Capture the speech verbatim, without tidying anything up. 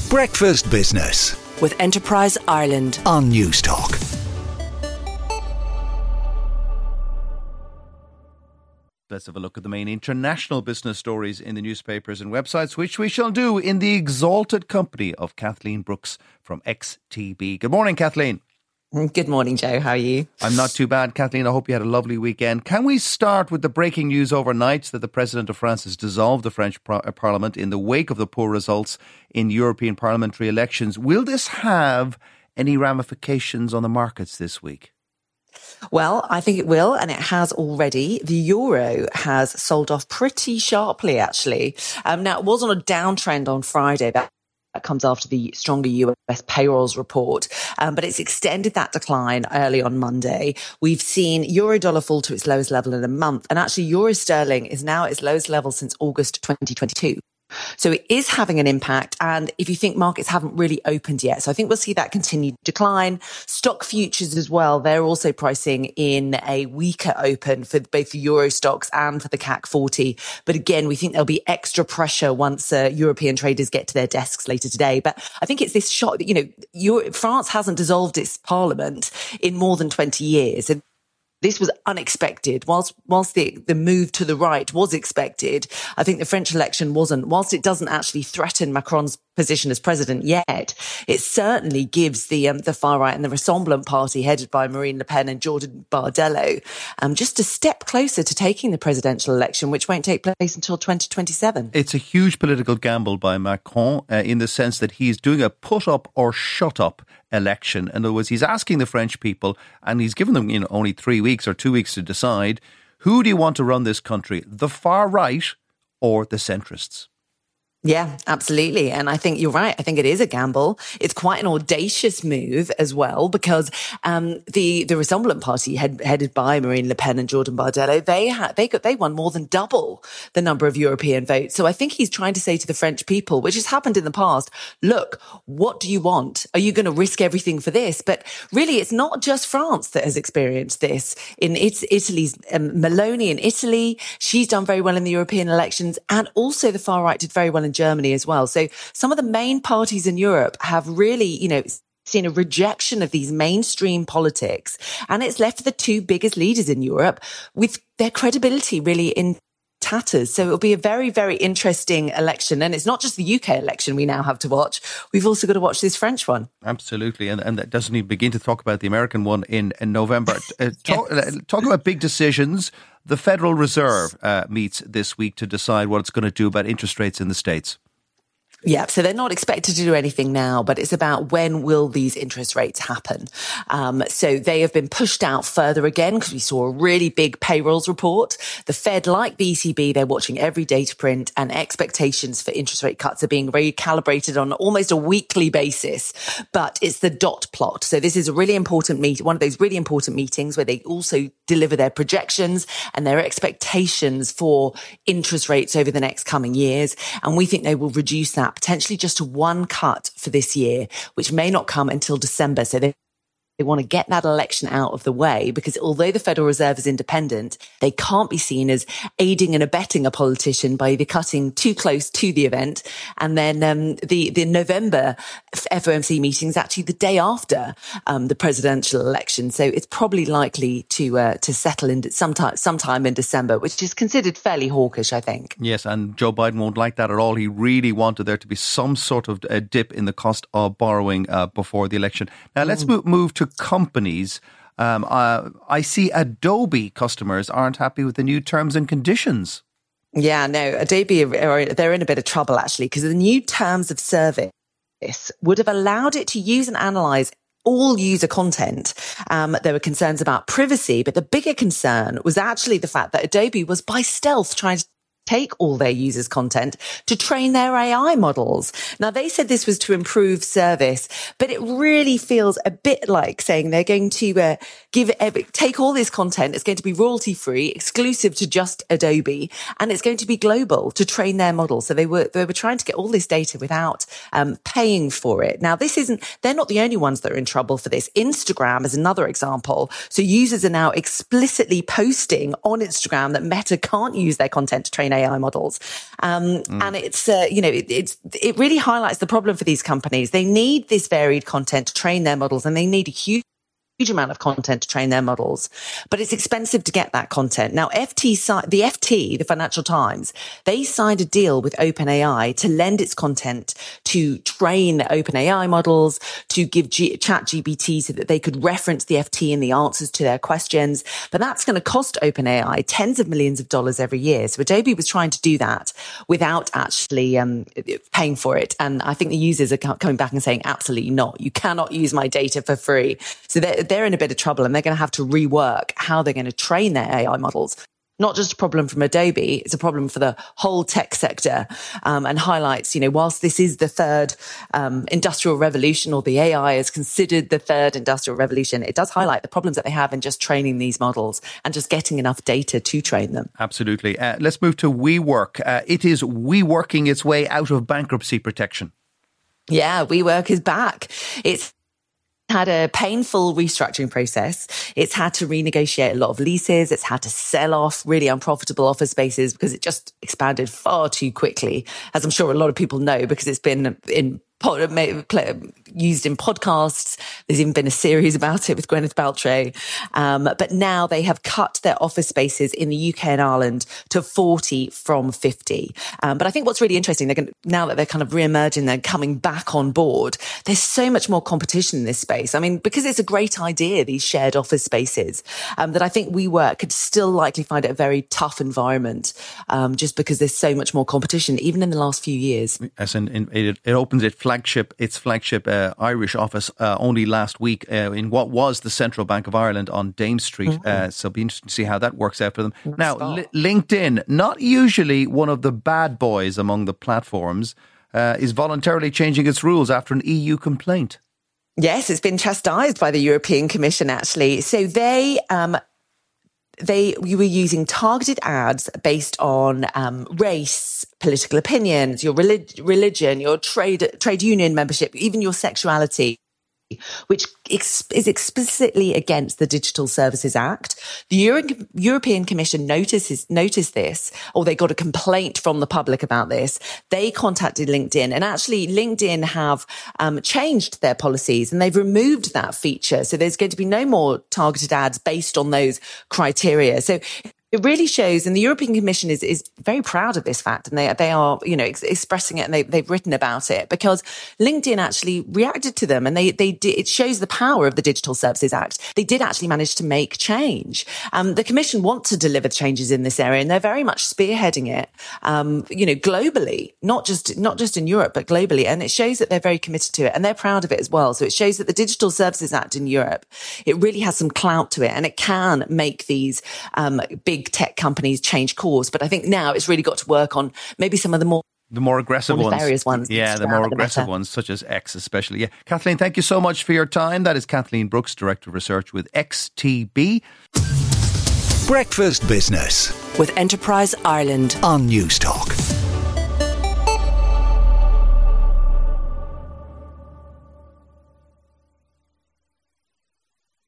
Breakfast Business with Enterprise Ireland on Newstalk. Let's have a look at the main international business stories in the newspapers and websites, which we shall do in the exalted company of Kathleen Brooks from X T B. Good morning, Kathleen. Good morning, Joe. How are you? I'm not too bad, Kathleen. I hope you had a lovely weekend. Can we start with the breaking news overnight that the President of France has dissolved the French par- Parliament in the wake of the poor results in European parliamentary elections? Will this have any ramifications on the markets this week? Well, I think it will, and it has already. The euro has sold off pretty sharply, actually. Um, now, it was on a downtrend on Friday. That That comes after the stronger U S payrolls report, um, but it's extended that decline early on Monday. We've seen euro dollar fall to its lowest level in a month, and actually euro sterling is now at its lowest level since August twenty twenty-two. So it is having an impact. And if you think markets haven't really opened yet, so I think we'll see that continued decline. Stock futures as well, they're also pricing in a weaker open for both the Euro stocks and for the C A C forty. But again, we think there'll be extra pressure once uh, European traders get to their desks later today. But I think it's this shock that, you know, Euro- France hasn't dissolved its parliament in more than twenty years. And this was unexpected. Whilst whilst the, the move to the right was expected, I think the French election wasn't. Whilst it doesn't actually threaten Macron's position as president yet, it certainly gives the um, the far right and the Rassemblement Party, headed by Marine Le Pen and Jordan Bardella, um, just a step closer to taking the presidential election, which won't take place until twenty twenty-seven. It's a huge political gamble by Macron uh, in the sense that he's doing a put up or shut up election. In other words, he's asking the French people, and he's given them, you know, only three weeks or two weeks to decide, who do you want to run this country, the far right or the centrists? Yeah, absolutely. And I think you're right. I think it is a gamble. It's quite an audacious move as well, because um, the the Rassemblement Party, head, headed by Marine Le Pen and Jordan Bardella, they had they got they won more than double the number of European votes. So I think he's trying to say to the French people, which has happened in the past, look, what do you want? Are you going to risk everything for this? But really, it's not just France that has experienced this. In it's Italy's um, Meloni in Italy, she's done very well in the European elections, and also the far right did very well in Germany as well. So some of the main parties in Europe have really, you know, seen a rejection of these mainstream politics. And it's left the two biggest leaders in Europe with their credibility really in tatters. So it'll be a very, very interesting election. And it's not just the U K election we now have to watch. We've also got to watch this French one. Absolutely. And, and that doesn't even begin to talk about the American one in, in November. Uh, talk, yes. uh, talk about big decisions. The Federal Reserve uh, meets this week to decide what it's going to do about interest rates in the States. Yeah, so they're not expected to do anything now, but it's about when will these interest rates happen. Um, so they have been pushed out further again because we saw a really big payrolls report. The Fed, like the E C B, they're watching every data print, and expectations for interest rate cuts are being recalibrated on almost a weekly basis. But it's the dot plot. So this is a really important meet, one of those really important meetings where they also deliver their projections and their expectations for interest rates over the next coming years. And we think they will reduce that potentially just to one cut for this year, which may not come until December. So they They want to get that election out of the way, because although the Federal Reserve is independent, they can't be seen as aiding and abetting a politician by either cutting too close to the event. And then um, the, the November F O M C meeting is actually the day after um, the presidential election. So it's probably likely to uh, to settle in sometime, sometime in December, which is considered fairly hawkish, I think. Yes, and Joe Biden won't like that at all. He really wanted there to be some sort of a dip in the cost of borrowing uh, before the election. Now, let's mm. move, move to companies. Um, uh, I see Adobe customers aren't happy with the new terms and conditions. Yeah, no, Adobe, are, they're in a bit of trouble, actually, because the new terms of service would have allowed it to use and analyze all user content. Um, there were concerns about privacy, but the bigger concern was actually the fact that Adobe was by stealth trying to take all their users' content to train their A I models. Now, they said this was to improve service, but it really feels a bit like saying they're going to uh, give every, take all this content. It's going to be royalty free, exclusive to just Adobe, and it's going to be global to train their models. So they were they were trying to get all this data without um, paying for it. Now, this isn't they're not the only ones that are in trouble for this. Instagram is another example. So users are now explicitly posting on Instagram that Meta can't use their content to train OpenAI models. Um, mm. And it's, uh, you know, it, it's, it really highlights the problem for these companies. They need this varied content to train their models, and they need a huge huge amount of content to train their models, but it's expensive to get that content. Now, F T, the F T, the Financial Times, they signed a deal with OpenAI to lend its content to train the OpenAI models, to give G- ChatGPT so that they could reference the F T in the answers to their questions. But that's going to cost OpenAI tens of millions of dollars every year. So Adobe was trying to do that without actually um, paying for it. And I think the users are coming back and saying, absolutely not. You cannot use my data for free. So they're they're in a bit of trouble, and they're going to have to rework how they're going to train their A I models. Not just a problem from Adobe, it's a problem for the whole tech sector, um, and highlights, you know, whilst this is the third um, industrial revolution, or the A I is considered the third industrial revolution, it does highlight the problems that they have in just training these models and just getting enough data to train them. Absolutely. Uh, let's move to WeWork. Uh, it is WeWorking its way out of bankruptcy protection. Yeah, WeWork is back. It's had a painful restructuring process. It's had to renegotiate a lot of leases. It's had to sell off really unprofitable office spaces because it just expanded far too quickly, as I'm sure a lot of people know, because it's been in used in podcasts. There's even been a series about it with Gwyneth Paltrow. Um, but now they have cut their office spaces in the U K and Ireland to forty from fifty. Um, but I think what's really interesting, they're going to, now that they're kind of re-emerging, they're coming back on board, there's so much more competition in this space. I mean, because it's a great idea, these shared office spaces, um, that I think WeWork could still likely find it a very tough environment, um, just because there's so much more competition, even in the last few years. As in, in it, it opens it flagship, its flagship uh, Irish office uh, only last week uh, in what was the Central Bank of Ireland on Dame Street. Mm-hmm. Uh, so it'll be interesting to see how that works out for them. That's now, li- LinkedIn, not usually one of the bad boys among the platforms, uh, is voluntarily changing its rules after an E U complaint. Yes, it's been chastised by the European Commission, actually. So they... Um, They you were using targeted ads based on um, race, political opinions, your relig- religion, your trade trade union membership, even your sexuality, which ex- is explicitly against the Digital Services Act. The Euro- European Commission notices noticed this, or they got a complaint from the public about this. They contacted LinkedIn, and actually LinkedIn have um, changed their policies, and they've removed that feature. So there's going to be no more targeted ads based on those criteria. So it really shows, and the European Commission is, is very proud of this fact, and they they are, you know, ex- expressing it, and they, they've written about it, because LinkedIn actually reacted to them, and they they did, it shows the power of the Digital Services Act. They did actually manage to make change. Um, the Commission want to deliver changes in this area, and they're very much spearheading it, um, you know, globally, not just not just in Europe, but globally, and it shows that they're very committed to it, and they're proud of it as well. So it shows that the Digital Services Act in Europe, it really has some clout to it, and it can make these um, big tech companies change course. But I think now it's really got to work on maybe some of the more the more aggressive more ones. ones. Yeah, the more aggressive ones, such as X especially. Yeah, Kathleen, thank you so much for your time. That is Kathleen Brooks, Director of Research with X T B. Breakfast Business with Enterprise Ireland on Newstalk.